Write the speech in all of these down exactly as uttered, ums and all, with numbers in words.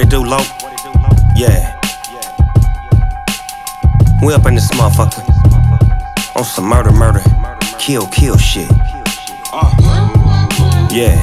What it do, Lo? Yeah. We up in this motherfucker on some murder, murder, kill, kill shit. Yeah.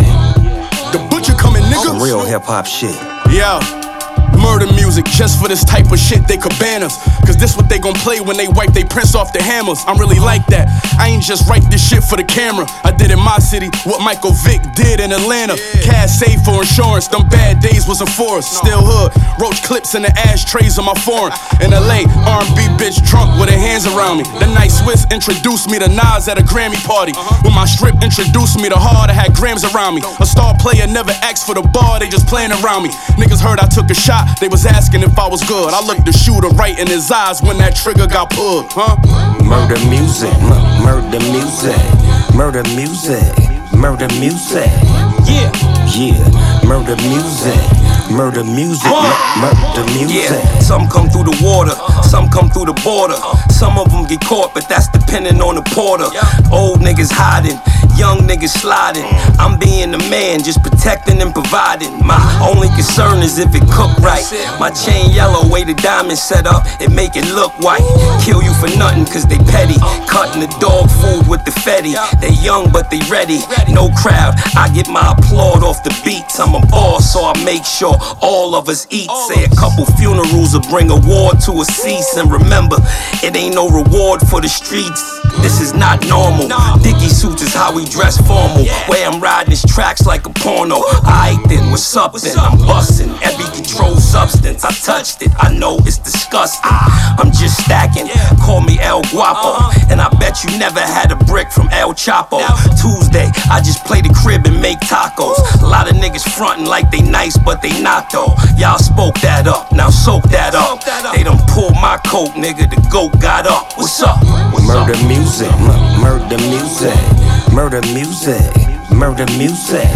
The butcher coming, nigga. Some real hip hop shit. Yeah. Murder music, just for this type of shit they could ban us. Cause this what they gon' play when they wipe they prints off the hammers. I'm really like that, I ain't just write this shit for the camera. I did in my city what Michael Vick did in Atlanta. Cash saved for insurance, them bad days wasn't for us. Still hood, roach clips in the ashtrays of my foreign. In L A, R and B bitch drunk with her hands around me. The night Swiss introduced me to Nas at a Grammy party. When my strip introduced me to Hard, I had grams around me. A star player never asked for the bar, they just playing around me. Niggas heard I took a shot, they was asking if I was good. I looked the shooter right in his eyes when that trigger got pulled, huh? Murder music, m- murder music, murder music, murder music. Yeah. Yeah, murder music, murder music, m- murder music. Yeah, some come through the water, some come through the border. Some of them get caught, but that's depending on the porter. Old niggas hiding, young niggas sliding. I'm being the man, just protecting and providing. My only concern is if it cooked right. My chain yellow, way the diamond set up, it make it look white. Kill you for nothing, cause they petty. Cutting the dog food with the fetty. They young, but they ready. No crowd, I get my applaud off the beats. I'm a boss, so I make sure all of us eat. Say a couple funerals will bring a war to a cease. And remember, it ain't no reward for the streets. This is not normal. Diggy suits is how we dress formal. Way I'm riding these tracks like a porno. Aight then, what's up then? I'm bustin' every controlled substance. I touched it, I know it's disgusting. I'm just stacking, call me El Guapo. And I bet you never had a brick from El Chapo. Tuesday, I just play the crib and make tacos. A lot of niggas frontin' like they nice, but they not though. Y'all spoke that up, now soak that up. They done pulled my coat, nigga, the goat got up. What's up? What's Murder up? music, m- murder music, murder music, murder music.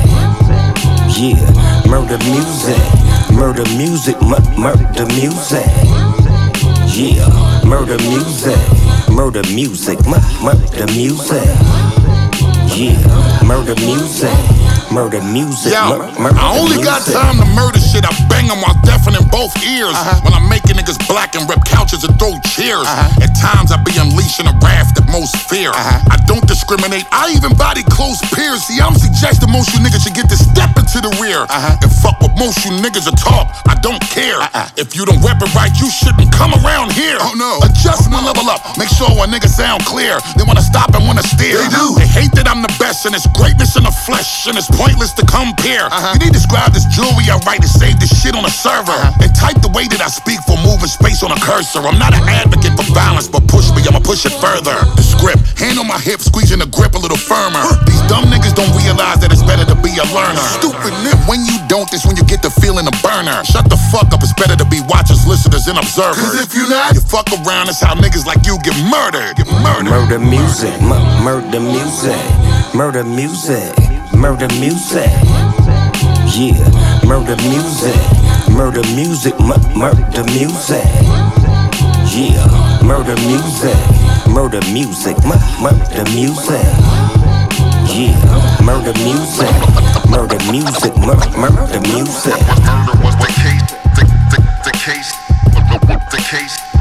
Yeah, murder music, murder music, m- murder music. Yeah, murder music, murder music, m- murder music. Yeah, murder music, murder music, Yo, mur- murder I only got music. time to murder shit. I bang them while deafening both ears. Uh-huh. When I'm making niggas black and rip couches and throw chairs. Uh-huh. At times I be unleashing a wrath that most fear. Uh-huh. I don't discriminate, I even body close peers. See, I'm suggesting most you niggas should get to step into the rear. Uh-huh. And fuck what most you niggas are talk, I don't care. Uh-uh. If you don't rep it right, you shouldn't come around here. Oh no. Adjustment level up, make sure a nigga sound clear. They wanna stop and wanna steer. They do. They hate that I'm the best, and it's greatness in the flesh, and it's pointless to compare. Uh-huh. You need to describe this jewelry I write to save this shit on a server. Uh-huh. And type the way that I speak for moving space on a cursor. I'm not an advocate for violence, but push me, I'ma push it further. The script, hand on my hip, squeezing the grip a little firmer. These dumb niggas don't realize that it's better to be a learner. Stupid nip, when you don't, that's when you get the feeling of burner. Shut the fuck up, it's better to be watchers, listeners, and observers. Cause if you not, you fuck around, that's how niggas like you get murdered. Get murdered. Murder music, m- murder music, murder music, murder music. Yeah, murder music, murder music, m- murder music. Yeah, murder music, murder music, m- murder music. Yeah, murder music, murder music, m- murder music. Murder was the case, the, the, the case, the case.